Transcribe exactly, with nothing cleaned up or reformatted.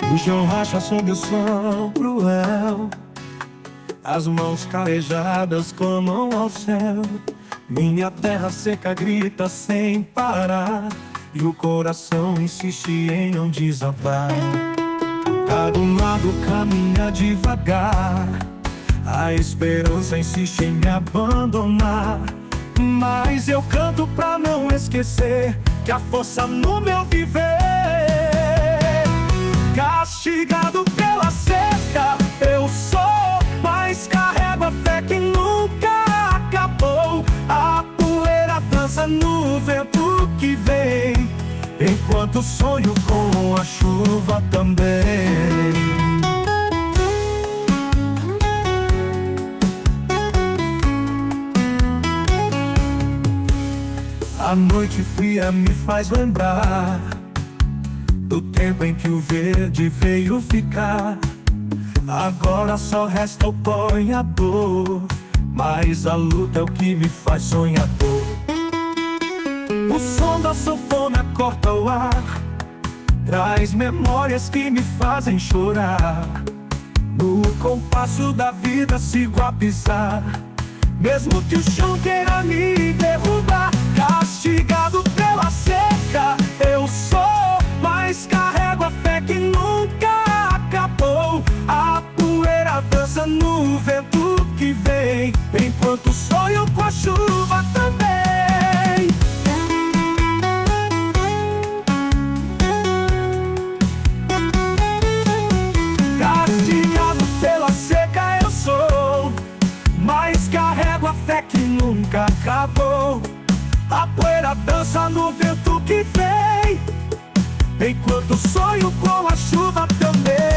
O chão racha sob o sol cruel, as mãos calejadas clamam ao céu. Minha terra seca grita sem parar, e o coração insiste em não desabar. Cada lado caminha devagar, a esperança insiste em me abandonar. Mas eu canto pra não esquecer que a força no meu viver. Castigado pela seca eu sou, mas carrego a fé que nunca acabou. A poeira dança no vento que vem, enquanto sonho com a chuva também. A noite fria me faz lembrar do tempo em que o verde veio ficar. Agora só resta o pó e a dor, mas a luta é o que me faz sonhador. O som da sanfona corta o ar, traz memórias que me fazem chorar. No compasso da vida sigo a pisar, mesmo que o chão queira me derrubar. Castigado pela seca eu sou, mas carrego a fé que nunca acabou. A poeira dança no vento que vem, enquanto sonho com a chuva também. Castigado pela seca eu sou, mas carrego a fé que nunca acabou. A poeira dança no vento que vem, enquanto sonho com a chuva também.